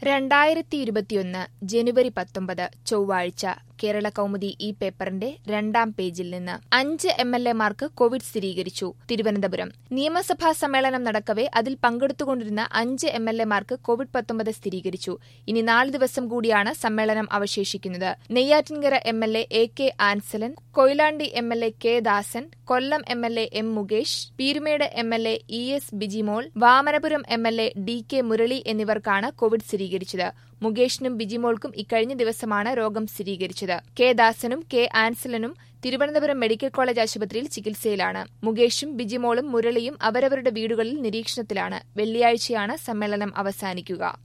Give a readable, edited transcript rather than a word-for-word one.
2021 ജനുവരി 19 ചൊവ്വാഴ്ച കേരള കൗമുദി ഈ പേപ്പറിന്റെ 2ാം പേജിൽ നിന്ന് 5 എംഎൽഎമാർക്ക് കോവിഡ് സ്ഥിരീകരിച്ചു. തിരുവനന്തപുരം നിയമസഭാ സമ്മേളനം നടക്കവെ അതിൽ പങ്കെടുത്തുകൊണ്ടിരുന്ന 5 എംഎൽഎമാർക്ക് കോവിഡ്-19 സ്ഥിരീകരിച്ചു. ഇനി 4 ദിവസം കൂടിയാണ് സമ്മേളനം അവശേഷിക്കുന്നത്. Neyyattinkara MLA A K. Ansalan, Koyilandy MLA K. Dasan, Kollam MLA M. Mukesh, Peermade MLA E S. Bijimol, Vamanapuram MLA D K. Murali എന്നിവർക്കാണ് കോവിഡ് സ്ഥിരീകരിച്ചത്. മുകേഷിനും ബിജിമോൾക്കും ഇക്കഴിഞ്ഞ ദിവസമാണ് രോഗം സ്ഥിരീകരിച്ചത്. കെ. ദാസനും കെ. ആൻസലനും തിരുവനന്തപുരം മെഡിക്കൽ കോളേജ് ആശുപത്രിയിൽ ചികിത്സയിലാണ്. മുകേഷും ബിജിമോളും മുരളിയും അവരവരുടെ വീടുകളിൽ നിരീക്ഷണത്തിലാണ്. വെള്ളിയാഴ്ചയാണ് സമ്മേളനം അവസാനിക്കുക.